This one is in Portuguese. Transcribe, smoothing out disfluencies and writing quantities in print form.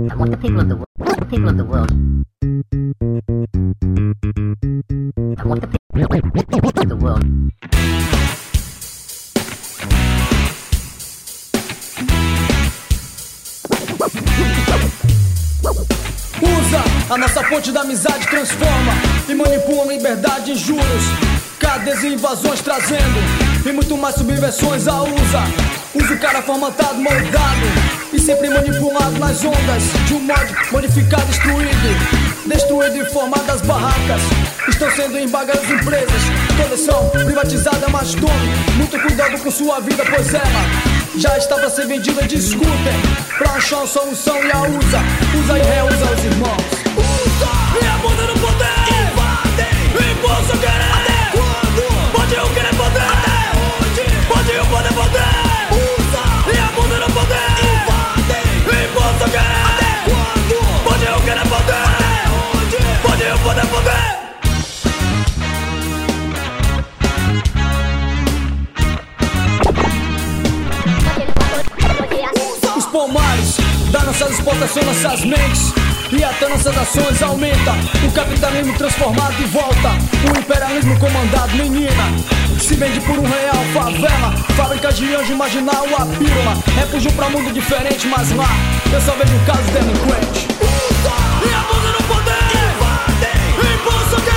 I want the people of the world. People of the world. I want the people of the world. Usa a nossa ponte da amizade, transforma e manipula a liberdade em juros. Cadeias e invasões trazendo e muito mais subversões a usa. Usa o cara formatado, moldado e sempre manipulado nas ondas de um modo modificado, destruído e formado as barracas. Estão sendo embagadas empresas, todas são privatizadas, mas tome muito cuidado com sua vida, pois ela já está pra ser vendida. Discutem pra achar uma solução e a usa e reusa os irmãos. Usa e abusa no poder, invadem, impulso querer. Quando pode eu querer poder, até onde pode eu poder. Usa e abusa no poder, invadem, impulso querer. Até quando pode eu querer poder, até onde pode eu poder. Os pomares da nossas exportações, nossas mentes e até nossas ações aumenta. O capitalismo transformado e volta. O imperialismo comandado, menina, se vende por R$1, favela, fábrica de anjo imaginal, a pílula. Refúgio pra mundo diferente, mas lá eu só vejo casos delinquentes. Usa e abusa no poder, invadem, impulso que